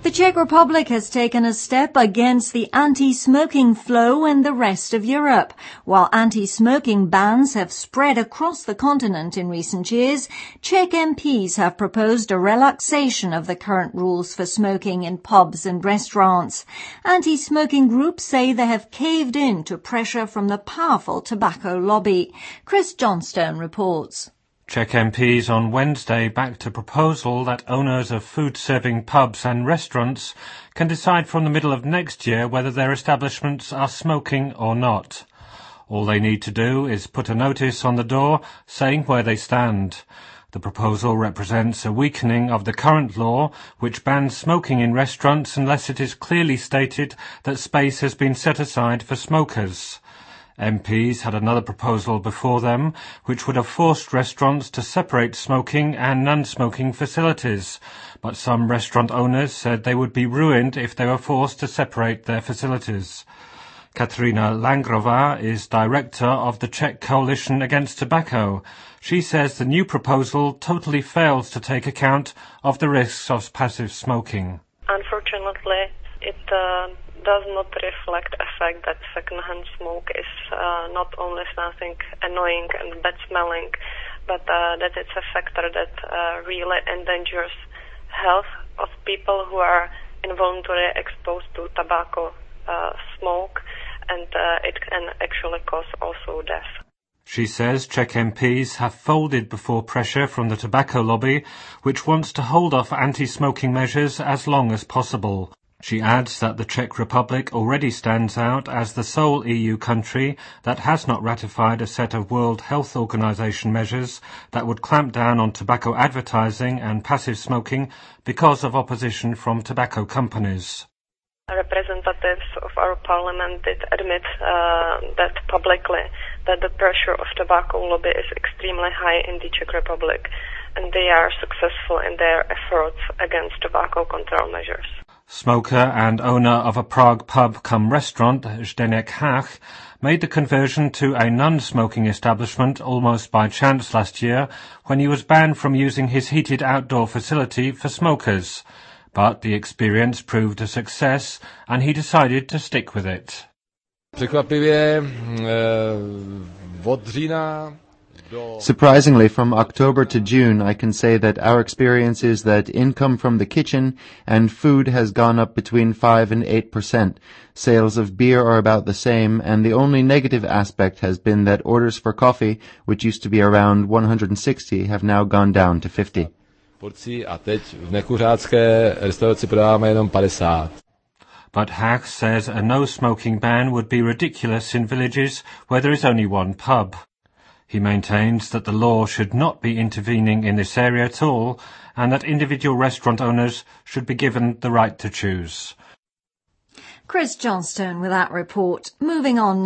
The Czech Republic has taken a step against the anti-smoking flow in the rest of Europe. While anti-smoking bans have spread across the continent in recent years, Czech MPs have proposed a relaxation of the current rules for smoking in pubs and restaurants. Anti-smoking groups say they have caved in to pressure from the powerful tobacco lobby. Chris Johnstone reports. Czech MPs on Wednesday backed a proposal that owners of food-serving pubs and restaurants can decide from the middle of next year whether their establishments are smoking or not. All they need to do is put a notice on the door saying where they stand. The proposal represents a weakening of the current law, which bans smoking in restaurants unless it is clearly stated that space has been set aside for smokers. MPs had another proposal before them, which would have forced restaurants to separate smoking and non-smoking facilities, but some restaurant owners said they would be ruined if they were forced to separate their facilities. Katerina Langrová is director of the Czech Coalition Against Tobacco. She says the new proposal totally fails to take account of the risks of passive smoking. Unfortunately, it does not reflect the fact that second-hand smoke is not only something annoying and bad-smelling, but that it's a factor that really endangers health of people who are involuntarily exposed to tobacco smoke, and it can actually cause also death. She says Czech MPs have folded before pressure from the tobacco lobby, which wants to hold off anti-smoking measures as long as possible. She adds that the Czech Republic already stands out as the sole EU country that has not ratified a set of World Health Organization measures that would clamp down on tobacco advertising and passive smoking because of opposition from tobacco companies. Representatives of our parliament did admit that publicly, that the pressure of tobacco lobby is extremely high in the Czech Republic, and they are successful in their efforts against tobacco control measures. Smoker and owner of a Prague pub-cum-restaurant, Zdeněk Hach, made the conversion to a non-smoking establishment almost by chance last year when he was banned from using his heated outdoor facility for smokers. But the experience proved a success and he decided to stick with it. Surprisingly, from October to June, I can say that our experience is that income from the kitchen and food has gone up between 5 and 8%. Sales of beer are about the same, and the only negative aspect has been that orders for coffee, which used to be around 160, have now gone down to 50. But Hach says a no-smoking ban would be ridiculous in villages where there is only one pub. He maintains that the law should not be intervening in this area at all, and that individual restaurant owners should be given the right to choose. Chris Johnstone with that report. Moving on now.